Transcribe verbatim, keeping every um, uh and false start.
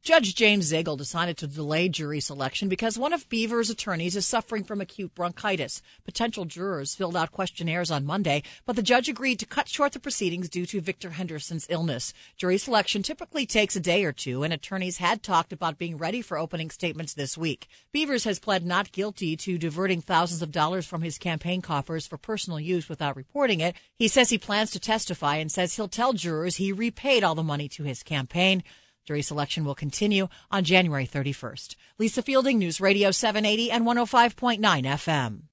Judge James Zagel decided to delay jury selection because one of Beaver's attorneys is suffering from acute bronchitis. Potential jurors filled out questionnaires on Monday, but the judge agreed to cut short the proceedings due to Victor Henderson's illness. Jury selection typically takes a day or two, and attorneys had talked about being ready for opening statements this week. Beavers has pled not guilty to diverting thousands of dollars from his campaign coffers for personal use without reporting it. He says he plans to testify and says he'll tell jurors he repaid all the money to his campaign. Jury selection will continue on January thirty-first. Lisa Fielding, News Radio seven eighty and one oh five point nine F M.